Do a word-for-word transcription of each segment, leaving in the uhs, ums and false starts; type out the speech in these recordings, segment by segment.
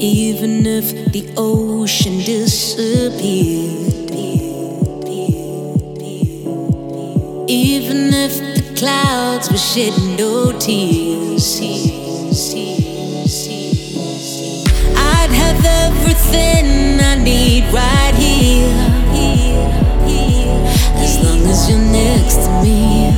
Even if the ocean disappeared, even if the clouds were shedding no tears, I'd have everything I need right here, as long as you're next to me.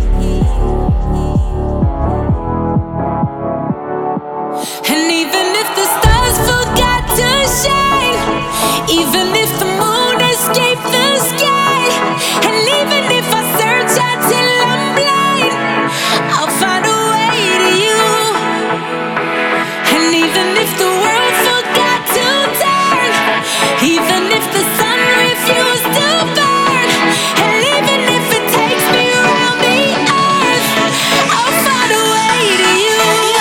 And even if the stars forgot to shine, even if the moon escaped the sky, and even if I search until I'm blind, I'll find a way to you. And even if the world forgot to turn, even if the sun refused to burn, and even if it takes me around the earth, I'll find a way to you.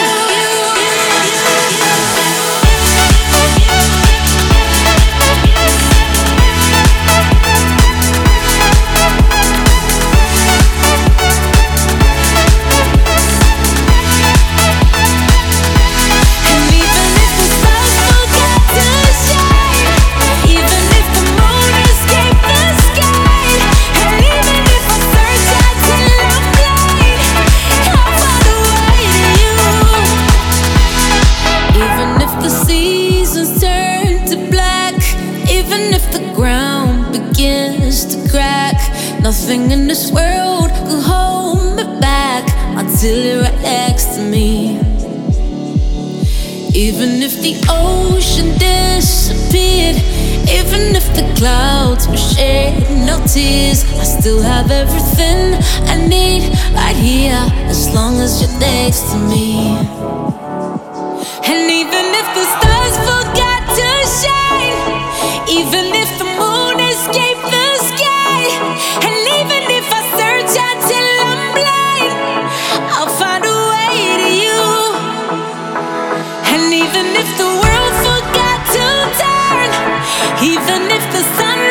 Nothing in this world could hold me back until you're right next to me. Even if the ocean disappeared, even if the clouds were shedding no tears, I still have everything I need right here, as long as you're next to me. And even if the stars forgot to shine, even if the moon escaped the sky, and even if I search until I'm blind, I'll find a way to you. And even if the world forgot to turn, even if the sun